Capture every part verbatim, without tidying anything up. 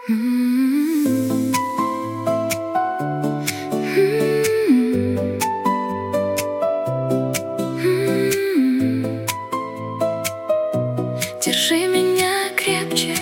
М-м-м. М-м-м. М-м-м. Держи меня крепче.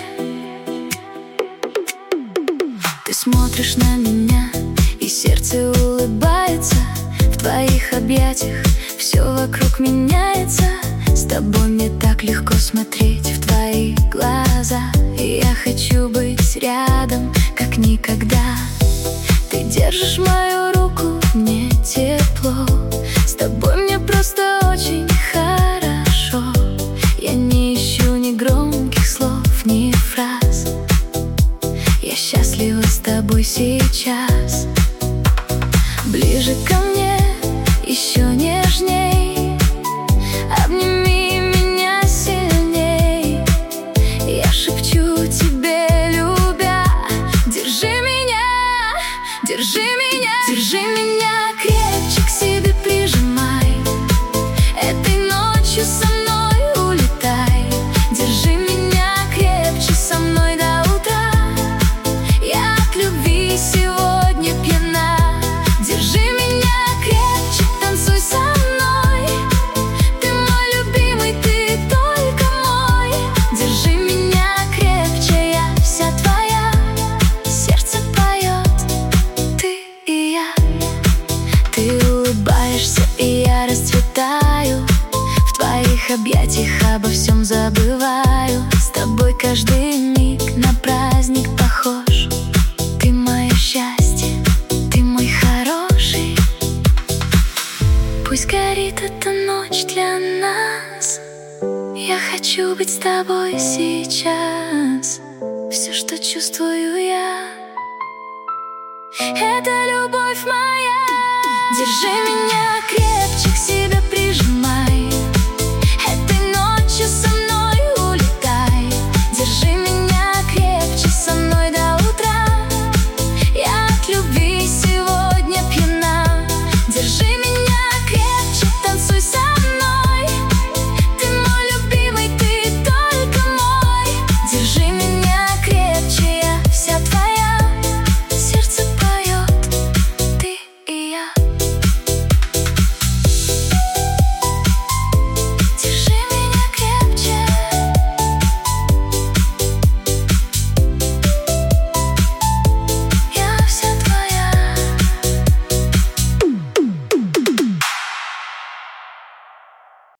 Ты смотришь на меня, и сердце улыбается. В твоих объятиях все вокруг меняется. С тобой мне так легко смотреть в твои глаза. И я хочу быть рядом, как никогда. Ты держишь мою руку, мне тепло. С тобой мне просто очень хорошо. Я не ищу ни громких слов, ни фраз. Я счастлива с тобой сейчас. Ближе ко мне, еще нежней. Обними меня сильней. Я шепчу тебе, любя: держи меня, держи меня, держи меня крепче, к себе прижимай. Этой ночью со мной улетай. Держи меня крепче, со мной до утра. Я от любви сегодня пьяна. Держи меня крепче, танцуй со мной. Ты мой любимый, ты только мой. Держи меня крепче, я вся твоя. Сердце поет, ты и я. Ты улыбаешься, и я расцветаю. В твоих объятиях обо всем забываю. С тобой каждый миг на праздник похож. Ты мое счастье, ты мой хороший. Пусть горит эта ночь для нас. Я хочу быть с тобой сейчас. Все, что чувствую я, это любовь моя. Держи меня крепче, к себе